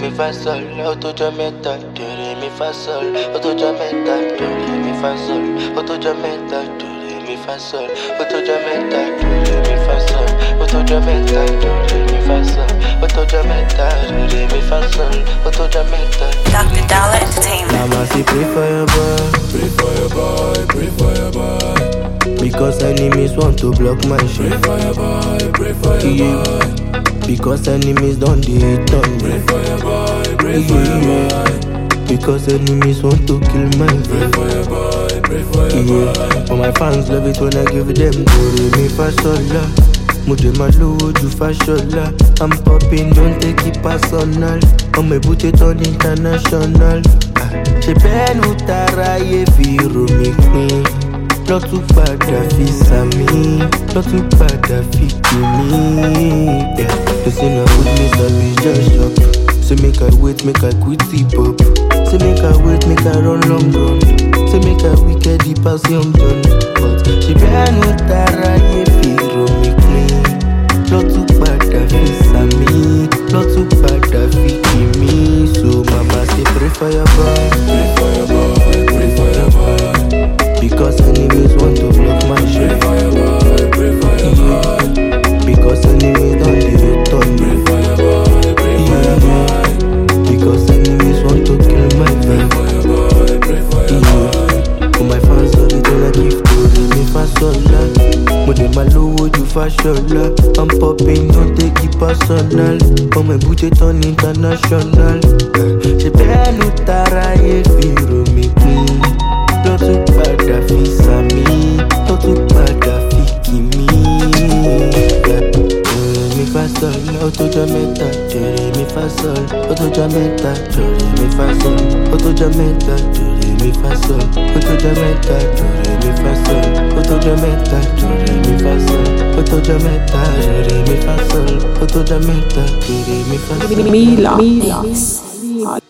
mi fa sol, auto jameta, do re mi fa sol, auto jameta, do re mi fa sol, auto jameta, do re mi fa sol, auto jameta, do re mi fa sol, auto jameta, do re mi fa sol, auto jameta, do re mi fa sol, auto jameta. Dr. Dollar Entertainment. Mama say pray for your boy, Pray for your boy, pray for your boy. because enemies want to block my shit. Pray for your boy, pray for your boy. Because enemies don't hate on me. Pray for your boy, pray for your boy. Because enemies want to kill my Pray vibe. for your boy, pray for your boy. But my fans love it when I give them do re mi fa sol la. Muje maluwo ju fashola. I'm popping, don't take it personal. I'ma put it on international. Ṣé bẹ́ẹ̀ ló taraye fi rò mí pin? Lọ́tún padà fi sàmì, lọ́tún padà fi kì mí. They say na good me sabi just chop. Say make I wait, make I quit hip hop. Say make I wait, make I run long run. Say make I wicked the pass young John. But ṣé bẹ́ẹ̀ ló taraye fi rò mí pin? Lọ́tún padà fi sàmì, lọ́tún padà fi kì mí. So mama say pray for your boy. Pray for your boy, pray for your boy. Because enemies want to block my Pray shit. for your boy, pray for your boy. Because enemies don't return Pray me. for your boy, pray for your boy. Because enemies want to kill my Pray vibe. for your boy, pray for your boy. For my fans love it when I give to re mi fa sol la. Mo dey maluwo ju fashola. I'm popping, don't take it personal. I'ma put it on international. Ṣé bẹ́ẹ̀ ló taraye fi rò mí pin? Lọ́tún padà fi sàmì, lọ́tún padà fi kì mí. Mi fa sol, auto jameta, do re mi fa sol, auto jameta, do re mi fa sol, auto jameta, do re mi fa sol, auto jameta, do re mi fa sol, auto jameta, do re mi fa sol, auto jameta, do re mi fa sol, auto jameta, do re mi fa sol. Mila.